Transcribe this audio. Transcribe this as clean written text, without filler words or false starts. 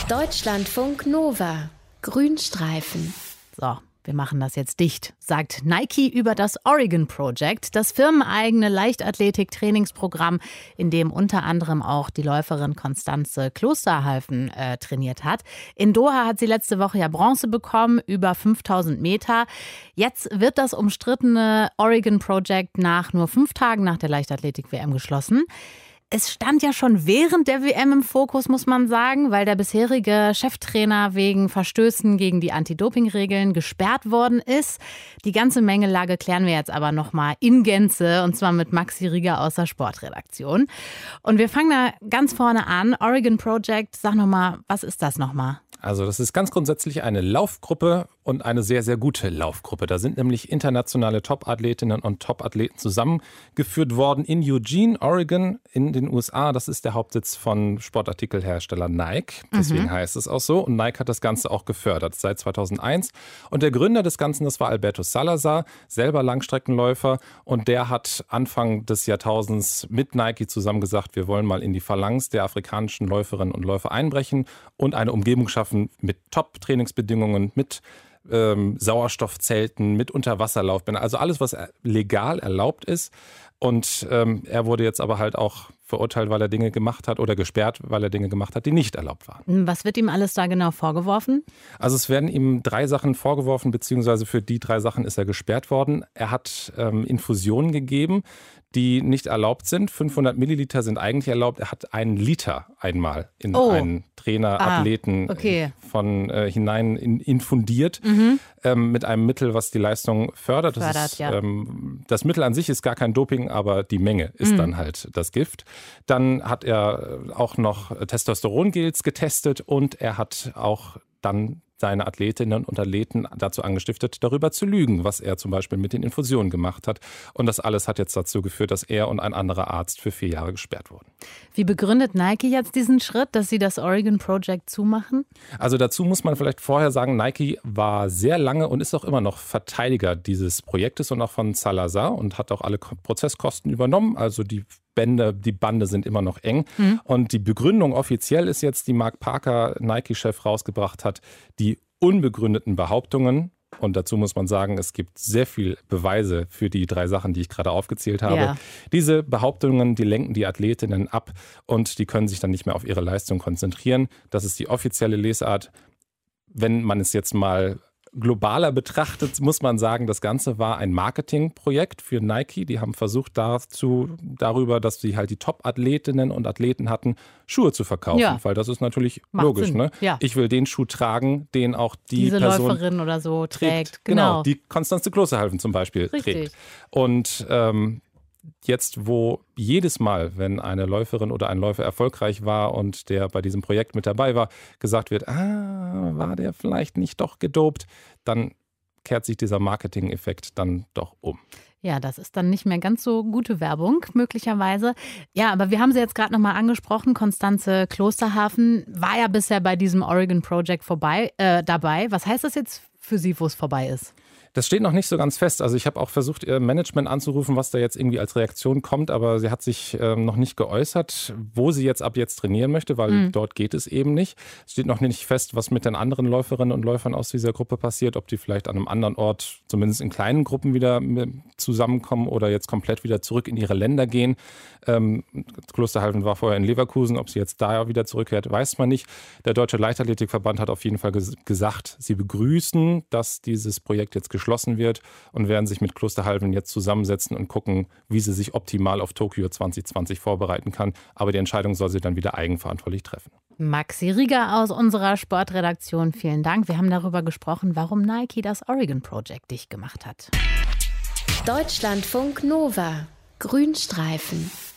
Deutschlandfunk Nova. Grünstreifen. So, wir machen das jetzt dicht, sagt Nike über das Oregon Project, das firmeneigene Leichtathletik-Trainingsprogramm, in dem unter anderem auch die Läuferin Constanze Klosterhalfen trainiert hat. In Doha hat sie letzte Woche ja Bronze bekommen, über 5000 Meter. Jetzt wird das umstrittene Oregon Project nach nur 5 Tagen nach der Leichtathletik-WM geschlossen. Es stand ja schon während der WM im Fokus, muss man sagen, weil der bisherige Cheftrainer wegen Verstößen gegen die Anti-Doping-Regeln gesperrt worden ist. Die ganze Mengelage klären wir jetzt aber nochmal in Gänze, und zwar mit Maxi Rieger aus der Sportredaktion. Und wir fangen da ganz vorne an. Oregon Project, sag nochmal, was ist das nochmal? Also das ist ganz grundsätzlich eine Laufgruppe und eine sehr, sehr gute Laufgruppe. Da sind nämlich internationale Top-Athletinnen und Top-Athleten zusammengeführt worden in Eugene, Oregon in den USA. Das ist der Hauptsitz von Sportartikelhersteller Nike. Deswegen heißt es auch so. Und Nike hat das Ganze auch gefördert seit 2001. Und der Gründer des Ganzen, das war Alberto Salazar, selber Langstreckenläufer. Und der hat Anfang des Jahrtausends mit Nike zusammen gesagt, wir wollen mal in die Phalanx der afrikanischen Läuferinnen und Läufer einbrechen und eine Umgebung schaffen mit Top-Trainingsbedingungen, mit Sauerstoffzelten, mit Unterwasserlaufbändern, also alles, was legal erlaubt ist. Und er wurde jetzt aber halt auch verurteilt, weil er Dinge gemacht hat, oder gesperrt, weil er Dinge gemacht hat, die nicht erlaubt waren. Was wird ihm alles da genau vorgeworfen? Also es werden ihm 3 Sachen vorgeworfen, beziehungsweise für die 3 Sachen ist er gesperrt worden. Er hat Infusionen gegeben, die nicht erlaubt sind. 500 Milliliter sind eigentlich erlaubt. Er hat 1 Liter einmal in einen Trainer, Athleten hinein infundiert mit einem Mittel, was die Leistung fördert. Das Mittel an sich ist gar kein Doping, aber die Menge ist dann halt das Gift. Dann hat er auch noch Testosterongels getestet und er hat auch dann seine Athletinnen und Athleten dazu angestiftet, darüber zu lügen, was er zum Beispiel mit den Infusionen gemacht hat. Und das alles hat jetzt dazu geführt, dass er und ein anderer Arzt für 4 Jahre gesperrt wurden. Wie begründet Nike jetzt diesen Schritt, dass sie das Oregon Project zumachen? Also dazu muss man vielleicht vorher sagen, Nike war sehr lange und ist auch immer noch Verteidiger dieses Projektes und auch von Salazar und hat auch alle Prozesskosten übernommen. Also die Bande sind immer noch eng. Und die Begründung offiziell ist jetzt, die Mark Parker, Nike-Chef, rausgebracht hat, die unbegründeten Behauptungen. Und dazu muss man sagen, es gibt sehr viel Beweise für die 3 Sachen, die ich gerade aufgezählt habe. Ja. Diese Behauptungen, die lenken die Athletinnen ab und die können sich dann nicht mehr auf ihre Leistung konzentrieren. Das ist die offizielle Lesart. Wenn man es jetzt mal globaler betrachtet, muss man sagen, das Ganze war ein Marketingprojekt für Nike. Die haben versucht darüber, dass sie halt die Top-Athletinnen und Athleten hatten, Schuhe zu verkaufen. Weil das ist natürlich logisch. Ne? Ja. Ich will den Schuh tragen, den auch diese Person Läuferin oder so trägt. Genau, die Constanze Klosterhalfen zum Beispiel trägt. Und jetzt, wo jedes Mal, wenn eine Läuferin oder ein Läufer erfolgreich war und der bei diesem Projekt mit dabei war, gesagt wird, war der vielleicht nicht doch gedopt, dann kehrt sich dieser Marketing-Effekt dann doch um. Ja, das ist dann nicht mehr ganz so gute Werbung, möglicherweise. Ja, aber wir haben sie jetzt gerade nochmal angesprochen. Constanze Klosterhalfen war ja bisher bei diesem Oregon Project dabei. Was heißt das jetzt für sie, wo es vorbei ist? Das steht noch nicht so ganz fest. Also ich habe auch versucht, ihr Management anzurufen, was da jetzt irgendwie als Reaktion kommt, aber sie hat sich noch nicht geäußert, wo sie jetzt ab jetzt trainieren möchte, weil dort geht es eben nicht. Es steht noch nicht fest, was mit den anderen Läuferinnen und Läufern aus dieser Gruppe passiert, ob die vielleicht an einem anderen Ort, zumindest in kleinen Gruppen, wieder zusammenkommen oder jetzt komplett wieder zurück in ihre Länder gehen. Klosterhalfen war vorher in Leverkusen, ob sie jetzt da wieder zurückkehrt, weiß man nicht. Der Deutsche Leichtathletikverband hat auf jeden Fall gesagt, sie begrüßen, dass dieses Projekt jetzt geschlossen wird und werden sich mit Klosterhalfen jetzt zusammensetzen und gucken, wie sie sich optimal auf Tokio 2020 vorbereiten kann. Aber die Entscheidung soll sie dann wieder eigenverantwortlich treffen. Maxi Rieger aus unserer Sportredaktion, vielen Dank. Wir haben darüber gesprochen, warum Nike das Oregon Project dicht gemacht hat. Deutschlandfunk Nova. Grünstreifen.